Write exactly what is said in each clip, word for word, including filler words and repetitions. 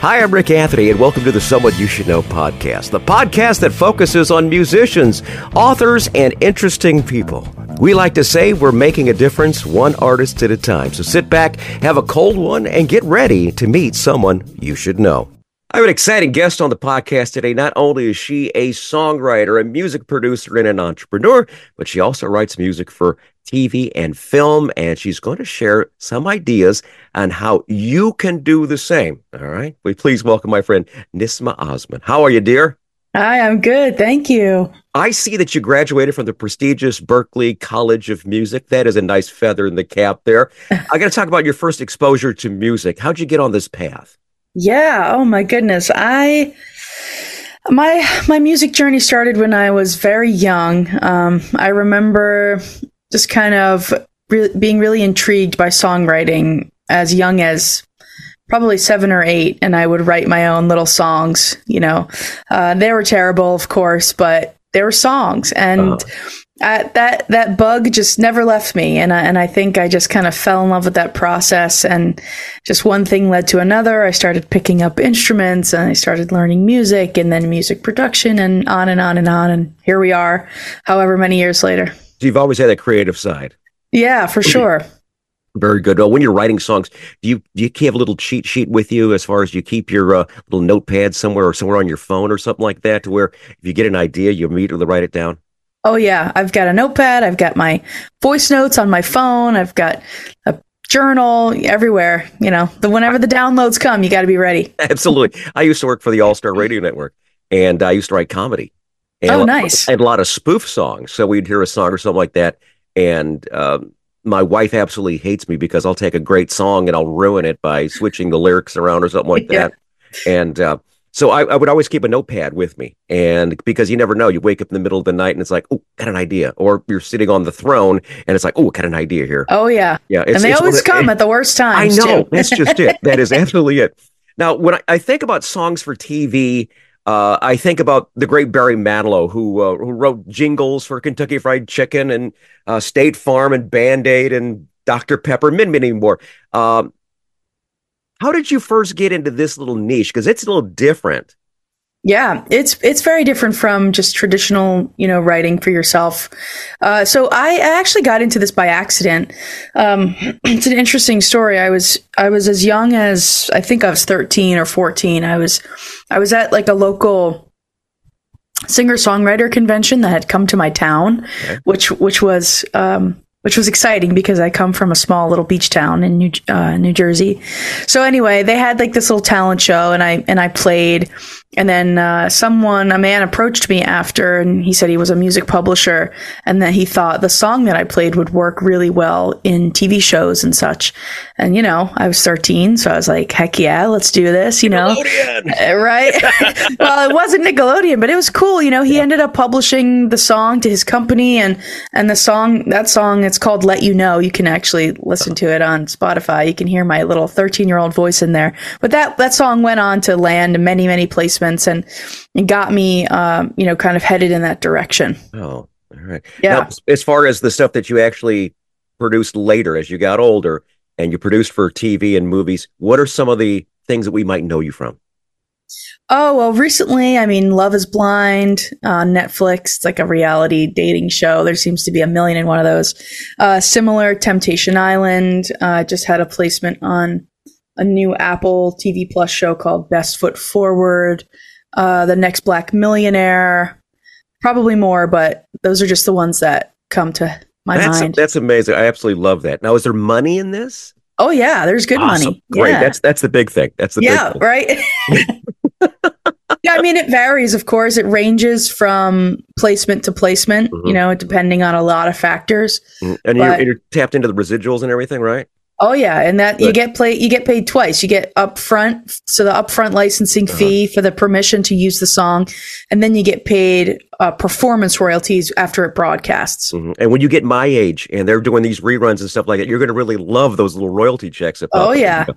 Hi, I'm Rick Anthony, and welcome to the Someone You Should Know podcast, the podcast that focuses on musicians, authors, and interesting people. We like to say we're making a difference one artist at a time. So sit back, have a cold one, and get ready to meet someone you should know. I have an exciting guest on the podcast today. Not only is she a songwriter, a music producer, and an entrepreneur, but she also writes music for T V and film, and she's going to share some ideas on how you can do the same. All right? We please welcome my friend Nisma Osman. How are you, dear? Hi, I'm good. Thank you. I see that you graduated from the prestigious Berklee College of Music. That is a nice feather in the cap there. I got to talk about your first exposure to music. How'd you get on this path? Yeah. Oh my goodness. I my my music journey started when I was very young. Um, I remember just kind of re- being really intrigued by songwriting as young as probably seven or eight, and I would write my own little songs. You know, uh, they were terrible, of course, but they were songs, and uh-huh. I, that that bug just never left me. And I, and I think I just kind of fell in love with that process, and just one thing led to another. I started picking up instruments, and I started learning music, and then music production, and on and on and on. And here we are, however many years later. So you've always had a creative side. Yeah, for sure. Very good. Well, when you're writing songs, do you do you have a little cheat sheet with you as far as you keep your uh, little notepad somewhere or somewhere on your phone or something like that, to where if you get an idea, you immediately write it down? Oh, yeah. I've got a notepad. I've got my voice notes on my phone. I've got a journal everywhere. You know, the whenever the downloads come, you got to be ready. Absolutely. I used to work for the All-Star Radio Network, and I used to write comedy. And oh, a lot, nice. And a lot of spoof songs. So we'd hear a song or something like that, and um, my wife absolutely hates me because I'll take a great song and I'll ruin it by switching the lyrics around or something like that. Yeah. And uh, so I, I would always keep a notepad with me, and because you never know, you wake up in the middle of the night and it's like, oh, got an idea, or you're sitting on the throne and it's like, oh, got an idea here. Oh yeah, yeah, it's, and they always the, come at the worst times. I know, too. That's just it. That is absolutely it. Now, when I, I think about songs for T V. Uh, I think about the great Barry Manilow, who uh, who wrote jingles for Kentucky Fried Chicken and uh, State Farm and Band-Aid and Doctor Pepper, many, many more. Um, how did you first get into this little niche? Because it's a little different. Yeah, it's it's very different from just traditional, you know, writing for yourself. Uh, so I actually got into this by accident. Um, it's an interesting story. I was I was as young as I think I was thirteen or fourteen. I was I was at like a local singer-songwriter convention that had come to my town, okay. which which was um, which was exciting because I come from a small little beach town in New uh, New Jersey. So anyway, they had like this little talent show, and I and I played. And then uh, someone, a man approached me after, and he said he was a music publisher, and that he thought the song that I played would work really well in T V shows and such. And, you know, I was thirteen, so I was like, heck yeah, let's do this, you know. Nickelodeon. Right? Well, it wasn't Nickelodeon, but it was cool. You know, he yeah. ended up publishing the song to his company, and, and the song, that song, it's called Let You Know. You can actually listen to it on Spotify. You can hear my little thirteen-year-old voice in there. But that, that song went on to land many, many placements. And it got me, um, you know, kind of headed in that direction. Oh, all right. Yeah. Now, as far as the stuff that you actually produced later, as you got older and you produced for T V and movies, what are some of the things that we might know you from? Oh, well, recently, I mean, Love is Blind on Netflix. It's like a reality dating show. There seems to be a million in one of those. Uh, similar, Temptation Island. Uh, just had a placement on a new Apple T V Plus show called Best Foot Forward, uh, The Next Black Millionaire, probably more, but those are just the ones that come to my that's, mind. That's amazing. I absolutely love that. Now, is there money in this? Oh yeah, there's good awesome. money. Great. Yeah. That's that's the big thing. That's the yeah, big thing. right. Yeah, I mean, it varies, of course. It ranges from placement to placement, mm-hmm. you know, depending on a lot of factors. Mm-hmm. And but, you're, you're tapped into the residuals and everything, right? Oh yeah, and that Good. you get play you get paid twice. You get upfront, so the upfront licensing uh-huh. fee for the permission to use the song, and then you get paid uh, performance royalties after it broadcasts. Mm-hmm. And when you get my age and they're doing these reruns and stuff like that, you're going to really love those little royalty checks. Oh yeah,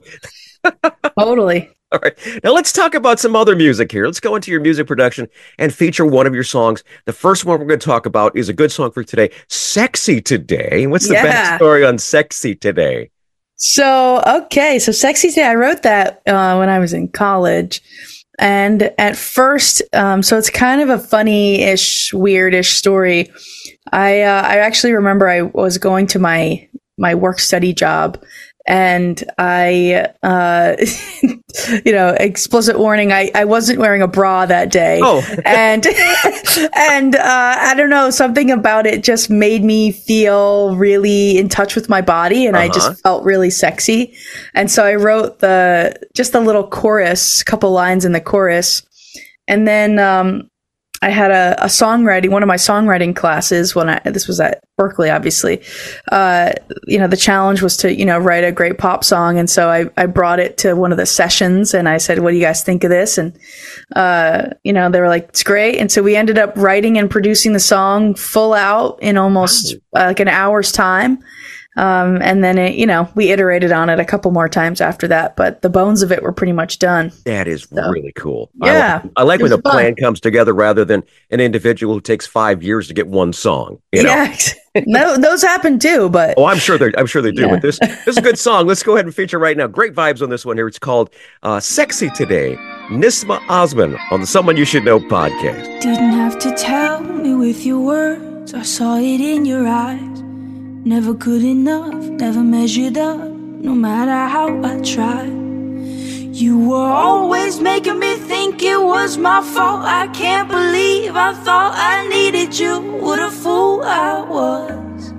totally. All right, now let's talk about some other music here. Let's go into your music production and feature one of your songs. The first one we're going to talk about is a good song for today, "Sexy Today." What's the yeah. backstory on "Sexy Today"? So, okay. So Sexy Today, I wrote that uh, when I was in college. And at first, um, so it's kind of a funny-ish, weird-ish story. I uh, I actually remember I was going to my my work study job, and I, uh, you know, explicit warning, I, I wasn't wearing a bra that day. Oh. and, and, uh, I don't know, something about it just made me feel really in touch with my body, and uh-huh. I just felt really sexy. And so I wrote the, just a little chorus, couple lines in the chorus. And then, um, I had a, a songwriting, one of my songwriting classes when I, this was at Berkeley, obviously, uh, you know, the challenge was to, you know, write a great pop song. And so I, I brought it to one of the sessions and I said, what do you guys think of this? And, uh, you know, they were like, it's great. And so we ended up writing and producing the song full out in almost uh, like an hour's time. Um, and then, it, you know, we iterated on it a couple more times after that, but the bones of it were pretty much done. That is so, really cool. Yeah. I like, I like when the fun. plan comes together rather than an individual who takes five years to get one song. You know? Yeah. No, those happen too, but. Oh, I'm sure they I'm sure they do. Yeah. But this, this is a good song. Let's go ahead and feature right now. Great vibes on this one here. It's called uh, Sexy Today. Nisma Osman on the Someone You Should Know podcast. Didn't have to tell me with your words. I saw it in your eyes. Never good enough, never measured up, no matter how I tried. You were always making me think it was my fault. I can't believe I thought I needed you. What a fool I was.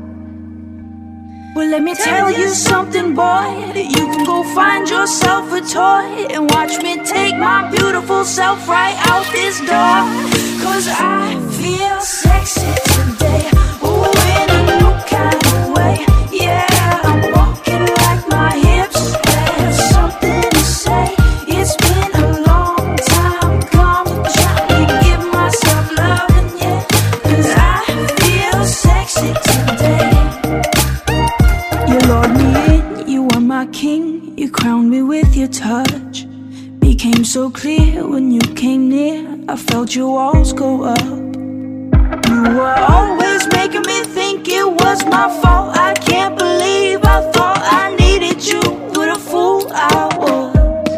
Well, let me tell you something, boy, that you can go find yourself a toy and watch me take my beautiful self right out this door. Cause I feel sexy today. Ooh, in a new kind of way. Yeah, I'm walking like my hips have something to say. It's been a long time coming, trying to give myself loving, yeah. Cause I feel sexy today. You lured me in, you were my king. You crowned me with your touch. Became so clear when you came near. I felt your walls go up. You were always making me think it was my fault. I can't believe I thought I needed you. What a fool I was.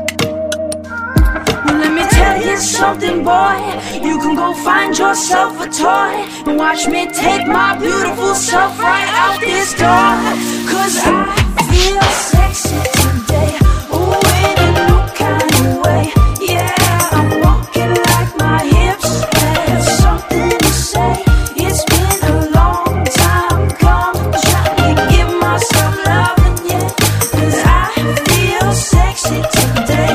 Well, let me tell you something, boy. You can go find yourself a toy and watch me take my beautiful self right out this door. Cause I feel sexy today. Ooh, in a new kind of way. Yeah, I'm walking like my hips have something to say. It's been a long time coming, trying to give myself loving, yeah. Cause I feel sexy today.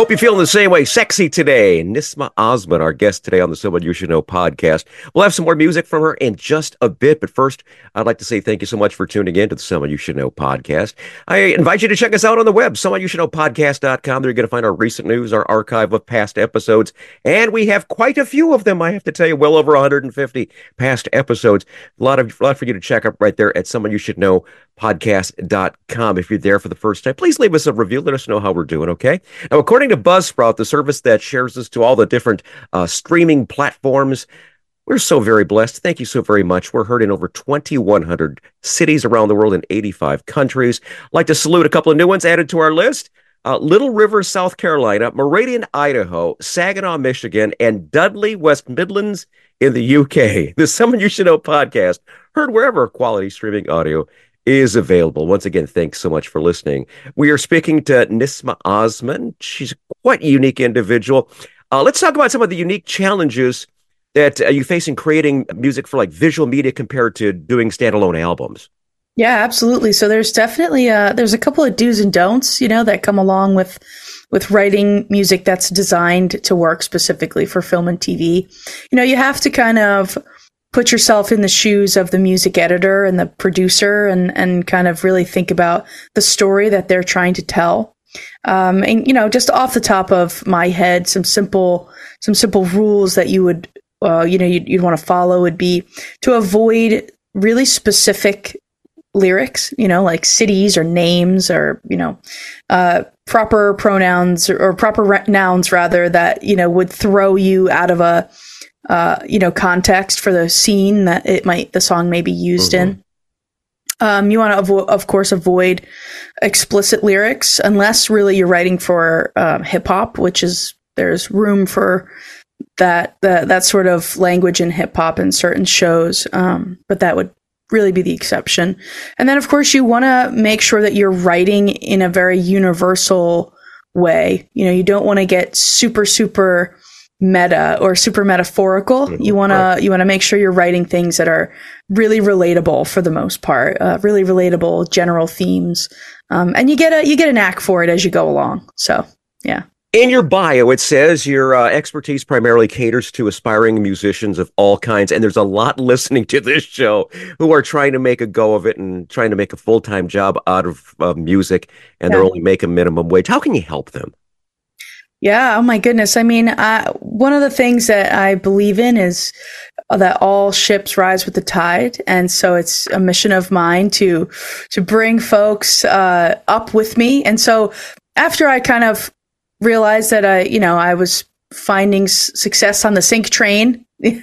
Hope you're feeling the same way. Sexy today. Nisma Osman, our guest today on the Someone You Should Know podcast. We'll have some more music from her in just a bit. But first, I'd like to say thank you so much for tuning in to the Someone You Should Know podcast. I invite you to check us out on the web, someone you should know podcast dot com. There you're going to find our recent news, our archive of past episodes. And we have quite a few of them, I have to tell you, well over one hundred fifty past episodes. A lot of a lot for you to check up right there at someone you should know podcast dot com. If you're there for the first time, please leave us a review. Let us know how we're doing, okay? Now, according to Buzzsprout, the service that shares us to all the different uh, streaming platforms, we're so very blessed. Thank you so very much. We're heard in over twenty-one hundred cities around the world in eighty-five countries. I'd like to salute a couple of new ones added to our list. Uh, Little River, South Carolina, Meridian, Idaho, Saginaw, Michigan, and Dudley, West Midlands in the U K. The Someone You Should Know podcast, heard wherever quality streaming audio is available. Once again, thanks so much for listening. We are speaking to Nisma Osman. She's a quite unique individual. Uh, let's talk about some of the unique challenges that uh, you face in creating music for like visual media compared to doing standalone albums. Yeah, absolutely. So there's definitely uh there's a couple of do's and don'ts, you know, that come along with with writing music that's designed to work specifically for film and T V. You know, you have to kind of put yourself in the shoes of the music editor and the producer and, and kind of really think about the story that they're trying to tell. Um, and, you know, just off the top of my head, some simple, some simple rules that you would, uh, you know, you'd, you'd want to follow would be to avoid really specific lyrics, you know, like cities or names or, you know, uh, proper pronouns or, or proper re- nouns rather that, you know, would throw you out of a, uh, you know, context for the scene that it might, the song may be used mm-hmm. in. Um, you want to, avo- of course, avoid explicit lyrics unless really you're writing for um, hip hop, which is there's room for that that that sort of language in hip hop in certain shows. Um, but that would really be the exception. And then, of course, you want to make sure that you're writing in a very universal way. You know, you don't want to get super, super meta or super metaphorical. Mm-hmm. You want right. to you want to make sure you're writing things that are really relatable for the most part, uh, really relatable general themes, um, and you get a you get a knack for it as you go along. So yeah. In your bio, it says your uh, expertise primarily caters to aspiring musicians of all kinds, and there's a lot listening to this show who are trying to make a go of it and trying to make a full-time job out of uh, music, and yeah. they're only making minimum wage. How can you help them? Yeah, oh my goodness. I mean, I, one of the things that I believe in is that all ships rise with the tide. And so it's a mission of mine to to bring folks uh, up with me. And so after I kind of realized that I, you know, I was finding s- success on the sync train,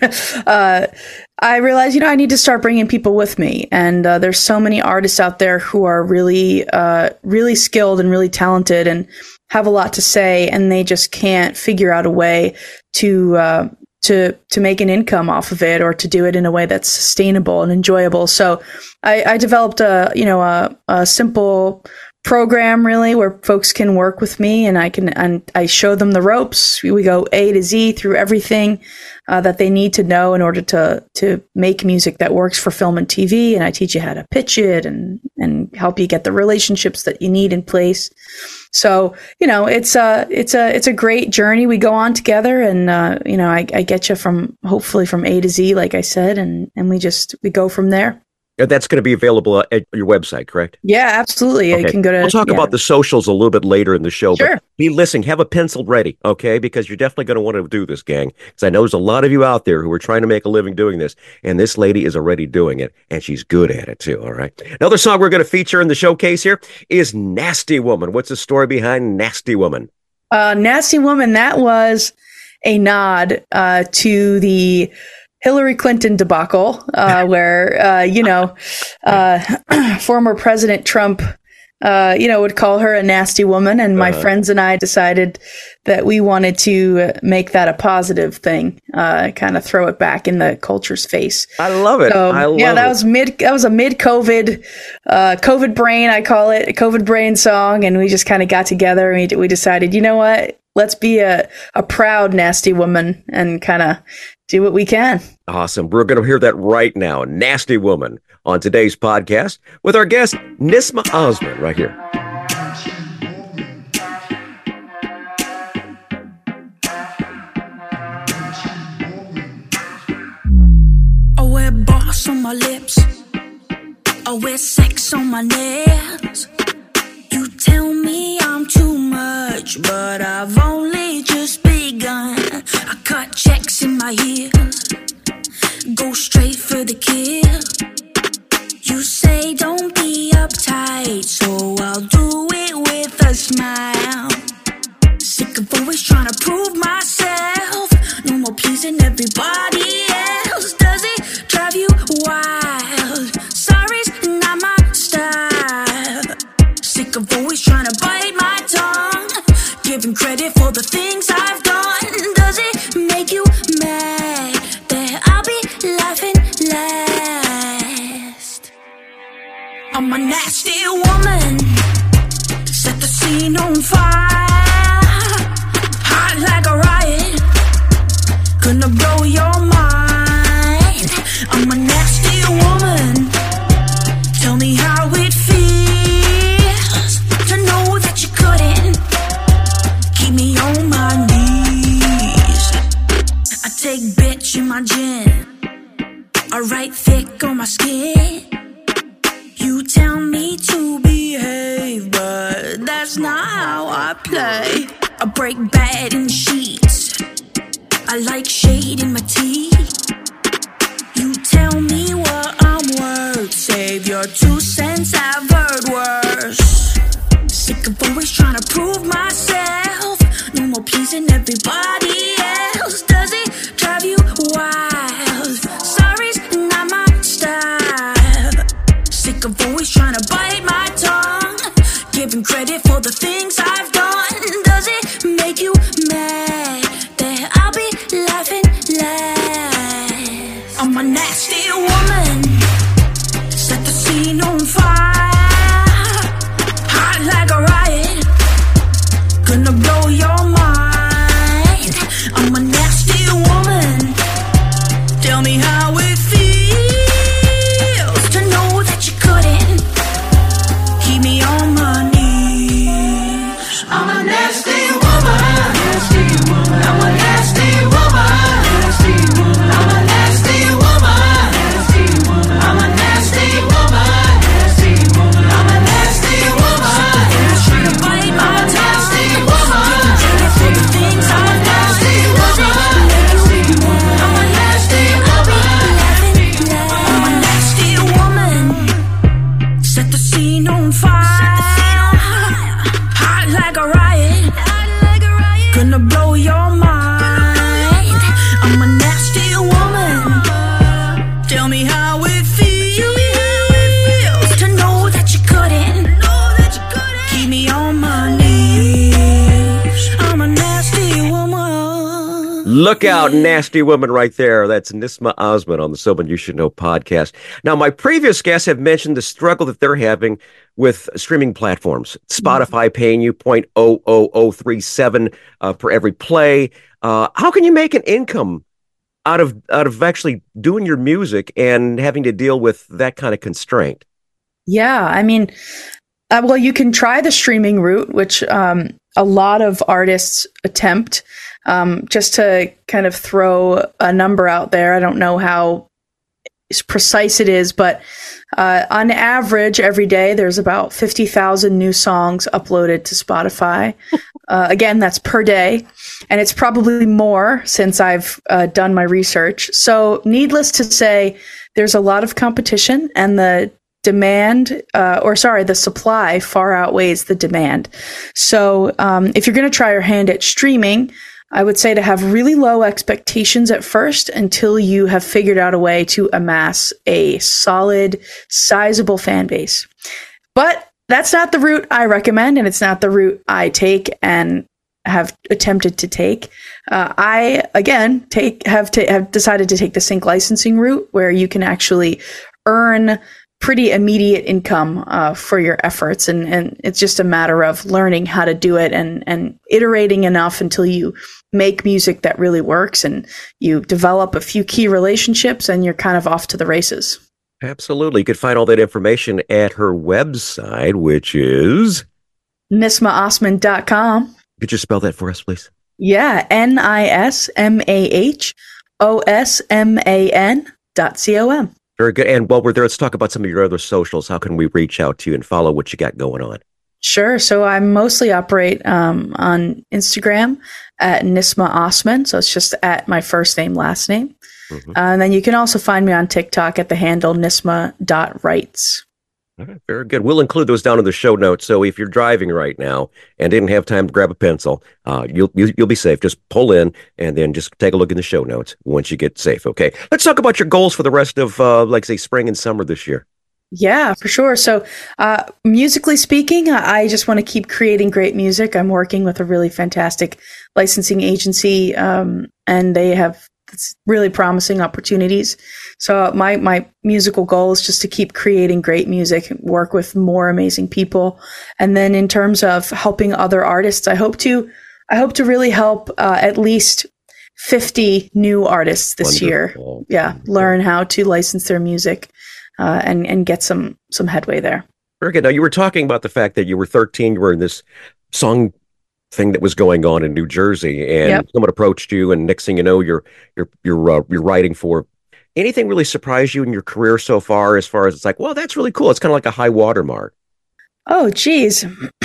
uh, I realized, you know, I need to start bringing people with me. And uh, there's so many artists out there who are really, uh, really skilled and really talented and have a lot to say, and they just can't figure out a way to uh, to to make an income off of it or to do it in a way that's sustainable and enjoyable. So I, I developed a you know a, a simple program really where folks can work with me, and I can and I show them the ropes. We go A to Z through everything uh, that they need to know in order to to make music that works for film and T V. And I teach you how to pitch it and and help you get the relationships that you need in place. So, you know, it's a, it's a, it's a great journey we go on together. And, uh, you know, I, I get you from hopefully from A to Z, like I said, and, and we just, we go from there. That's going to be available at your website, correct? Yeah, absolutely. Okay. You can go to. We'll talk yeah. about the socials a little bit later in the show. Sure. But be listening. Have a pencil ready, okay? Because you're definitely going to want to do this, gang. Because I know there's a lot of you out there who are trying to make a living doing this, and this lady is already doing it, and she's good at it too. All right. Another song we're going to feature in the showcase here is "Nasty Woman." What's the story behind "Nasty Woman"? Uh, "Nasty Woman." That was a nod uh, to the Hillary Clinton debacle, uh, where, uh, you know, uh, former President Trump, uh, you know, would call her a nasty woman. And my uh-huh. friends and I decided that we wanted to make that a positive thing, uh, kind of throw it back in the culture's face. I love it. So, I love yeah, that it. was mid, that was a mid COVID, uh, COVID brain, I call it a COVID brain song. And we just kind of got together and we, we decided, you know what, let's be a, a proud nasty woman and kind of do what we can. Awesome. We're going to hear that right now. "Nasty Woman" on today's podcast with our guest, Nisma Osman, right here. sex on my lips. I wear sex on my nails. You tell me I'm too much, but I've only just begun. I cut checks in my heels, go straight for the kill. You say don't be uptight, so I'll do it with a smile. Sick of always trying to prove myself. No more pleasing everybody else. Does it drive you wild? Sorry's not my style. Sick of always trying to bite my tongue, giving credit for the things I've done. Does it make you mad that I'll be laughing last? I'm a nasty woman, set the scene on fire, hot like a riot, gonna blow your mind. I'm a nasty woman, tell me how it feels to know that you couldn't keep me on my knees. I take bitch in my gin, I write thick on my skin. You tell me to behave, but that's not how I play. I break bad in the sheets, I like shade in my tea. You tell me what I'm worth, save your two cents, I've heard worse. Sick of always trying to prove myself, no more pleasing everybody else. Does it drive you wild? Sorry's not my style. Sick of always trying to bite my tongue, giving credit for the things I've done. Does it make you mad that I'll be laughing last? I'm a nasty woman, set the scene on fire, hot like a riot, gonna blow your mind. I'm a nasty woman, tell me how it feels to know that you couldn't keep me on my knees. I'm a nasty woman, nasty woman. I'm a nasty woman, nasty woman. I'm a nasty woman, nasty woman. I'm a nasty woman, nasty woman. I'm a nasty woman, nasty woman. I'm a nasty woman, giving credit for the things I've done. Does it make you mad? I'm a nasty woman, I'm a nasty woman, set the scene on fire, hot like a riot, gonna blow your mind. I'm a nasty woman, tell me how it feels to know that you couldn't keep me on my knees. I'm a nasty woman. Look out, nasty woman right there. That's Nisma Osman on the Someone You Should Know podcast. Now, my previous guests have mentioned the struggle that they're having with streaming platforms. Spotify paying you zero point zero zero zero three seven uh, per every play. Uh, how can you make an income out of out of actually doing your music and having to deal with that kind of constraint? Yeah, I mean, uh, well, you can try the streaming route, which um, a lot of artists attempt. Um, just to kind of throw a number out there, I don't know how precise it is, but uh, on average, every day there's about fifty thousand new songs uploaded to Spotify. Uh, again, that's per day, and it's probably more since I've uh, done my research. So needless to say, there's a lot of competition, and the demand, uh, or sorry, the supply far outweighs the demand. So um, if you're going to try your hand at streaming, I would say to have really low expectations at first until you have figured out a way to amass a solid, sizable fan base. But that's not the route I recommend, and it's not the route I take and have attempted to take. Uh, I, again, take have, ta- have decided to take the sync licensing route, where you can actually earn pretty immediate income uh, for your efforts. And, and it's just a matter of learning how to do it and, and iterating enough until you make music that really works and you develop a few key relationships and you're kind of off to the races. Absolutely. You can find all that information at her website, which is nisma osman dot com. Could you spell that for us, please? Yeah, N I S M A H O S M A N dot C O M. Very good. And while we're there, let's talk about some of your other socials. How can we reach out to you and follow what you got going on? Sure. So I mostly operate um, on Instagram at Nisma Osman. So it's just at my first name, last name. Mm-hmm. Uh, and then you can also find me on TikTok at the handle nisma dot writes. All right, very good. We'll include those down in the show notes. So if you're driving right now and didn't have time to grab a pencil, uh, you'll, you'll you'll be safe. Just pull in and then just take a look in the show notes once you get safe. Okay. Let's talk about your goals for the rest of, uh, like, say, spring and summer this year. Yeah, for sure. So uh, musically speaking, I just want to keep creating great music. I'm working with a really fantastic licensing agency, um, and they have really promising opportunities. So my, my musical goal is just to keep creating great music, work with more amazing people. And then in terms of helping other artists, I hope to, I hope to really help uh, at least fifty new artists this Wonderful. year. Yeah. Wonderful. Learn how to license their music uh, and, and get some, some headway there. Very good. Now, you were talking about the fact that you were thirteen, you were in this song thing that was going on in New Jersey, and yep. someone approached you, and next thing you know, you're you're you're uh, you're writing for. Anything really surprised you in your career so far? As far as it's like, well, that's really cool. It's kind of like a high watermark. Oh, geez,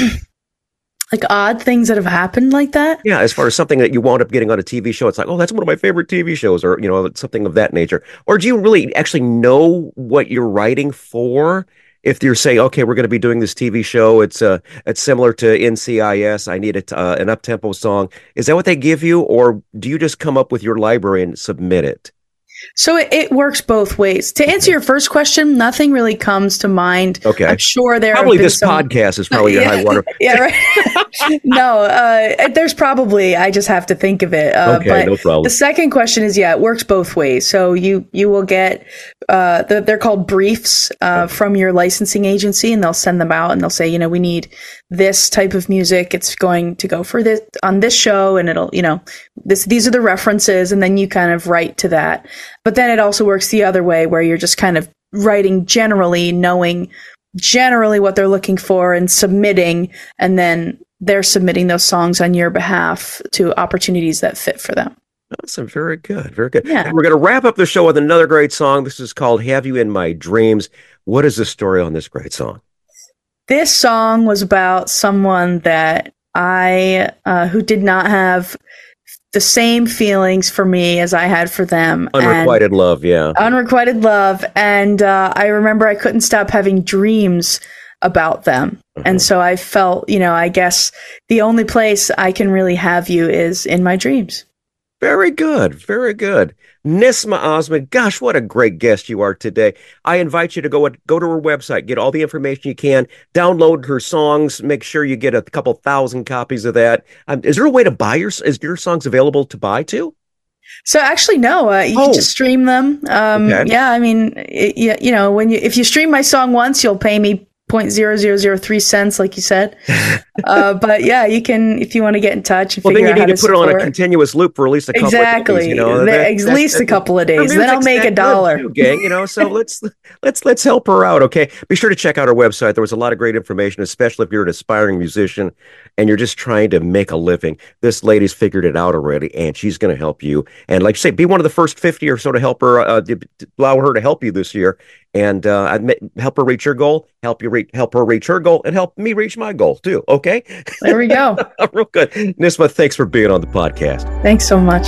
like odd things that have happened like that. Yeah, as far as something that you wound up getting on a T V show, it's like, oh, that's one of my favorite T V shows, or you know, something of that nature. Or do you really actually know what you're writing for? If you're saying, okay, we're going to be doing this T V show, it's uh, it's similar to N C I S. I need a, uh, an up-tempo song. Is that what they give you, or do you just come up with your library and submit it? So it, it works both ways. To answer your first question, nothing really comes to mind. Okay. I'm sure there probably have been this some... podcast is probably your yeah, high water. Yeah, right. No, uh, there's probably, I just have to think of it. Uh, okay, but no problem. The second question is, yeah, it works both ways. So you you will get, uh, the, they're called briefs uh, from your licensing agency, and they'll send them out, and they'll say, you know, we need this type of music. It's going to go for this on this show, and it'll, you know, this these are the references, and then you kind of write to that. But then it also works the other way, where you're just kind of writing generally, knowing generally what they're looking for and submitting, and then they're submitting those songs on your behalf to opportunities that fit for them. Awesome. Very good. Very good. Yeah. And we're going to wrap up the show with another great song. This is called Have You in My Dreams. What is the story on this great song? This song was about someone that I, uh, who did not have the same feelings for me as I had for them. Unrequited love, yeah. Unrequited love. And uh, I remember I couldn't stop having dreams about them. Uh-huh. And so I felt, you know, I guess the only place I can really have you is in my dreams. Very good. Very good. Nisma Osman, gosh, what a great guest you are today. I invite you to go go to her website, get all the information you can, download her songs, make sure you get a couple thousand copies of that. Um, is there a way to buy your, is your songs available to buy too? So actually, no, uh, you oh. can just stream them. Um, okay. Yeah, I mean, it, you know, when you, if you stream my song once, you'll pay me zero point zero zero zero three cents, like you said. Uh, but yeah, you can, if you want to get in touch and well, figure out how to Well, then you need to put support. it on a continuous loop for at least a couple exactly. of days. You know, that, that, at that, least that, a couple of days. Then I'll make a dollar. Too, gang, you know, so let's let's let's help her out. Okay, be sure to check out our website. There was a lot of great information, especially if you're an aspiring musician and you're just trying to make a living. This lady's figured it out already, and she's going to help you. And like you say, be one of the first fifty or so to help her, uh, to, to allow her to help you this year, and uh, help her reach her goal, help you reach, help her reach her goal, and help me reach my goal too. Okay, there we go. Real good, Nisma. Thanks for being on the podcast. Thanks so much.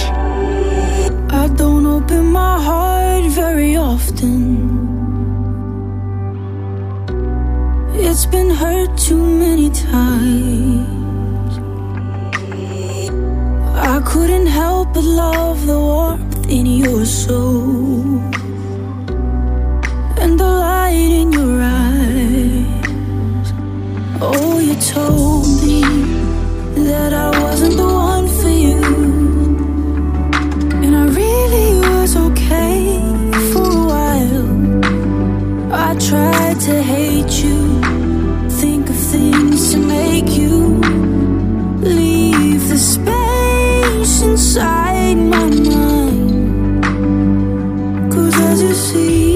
I don't open my heart very often. It's been hurt too many times. I couldn't help but love the warmth in your soul and the light in your eyes. Oh, you told me that I wasn't the one for you, and I really was okay for a while. I tried to hate you, think of things to make you leave the space inside my mind. 'Cause as you see,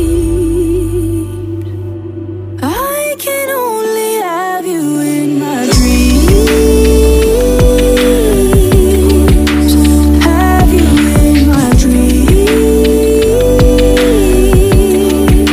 I can only have you in my dreams. Have you in my dreams.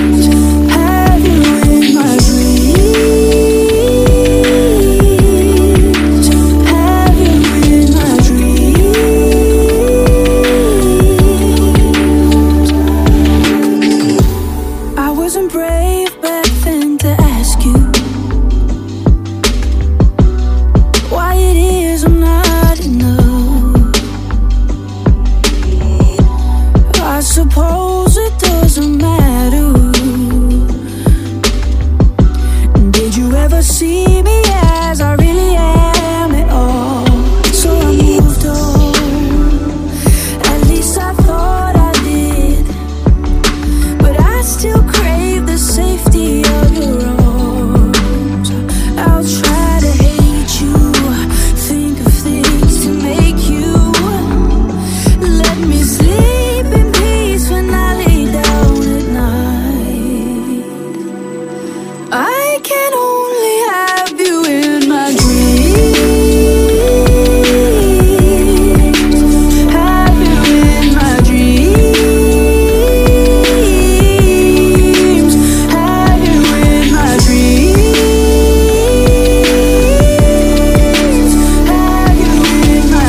I can only have you in my dreams. Have you in my dreams. Have you in my dreams. Have you in my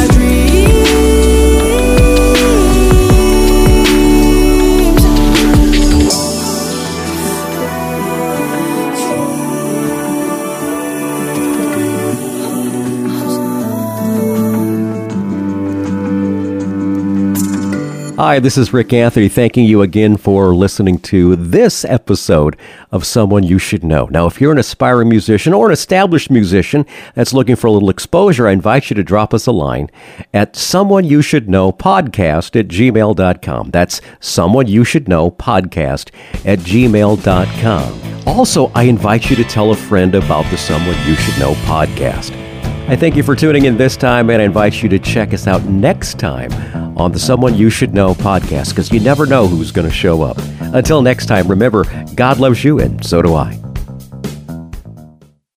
Hi, this is Rick Anthony, thanking you again for listening to this episode of Someone You Should Know. Now, if you're an aspiring musician or an established musician that's looking for a little exposure, I invite you to drop us a line at someone you should know podcast at gmail dot com. That's someone you should know podcast at gmail dot com. Also, I invite you to tell a friend about the Someone You Should Know podcast. I thank you for tuning in this time, and I invite you to check us out next time on the Someone You Should Know podcast, because you never know who's going to show up. Until next time, remember, God loves you, and so do I.